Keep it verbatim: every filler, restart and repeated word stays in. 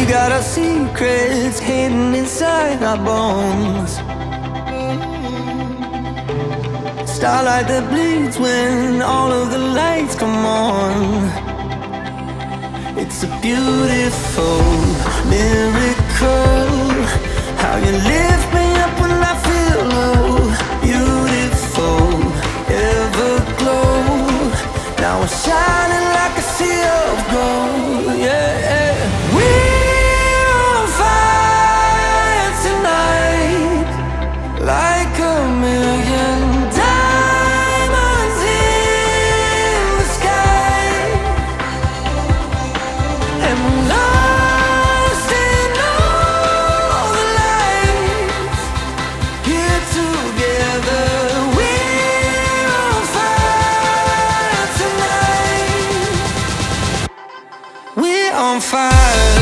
got our secrets hidden inside our bones. Starlight that bleeds when all of the lights come on. It's a beautiful miracle, how you lift me up when I feel low. Beautiful, everglow, now we're shining like a sea of gold. Yeah, we're on fire tonight, like a million diamonds in the sky. And we're lost in all the lights, here together. We're on fire tonight. We're on fire.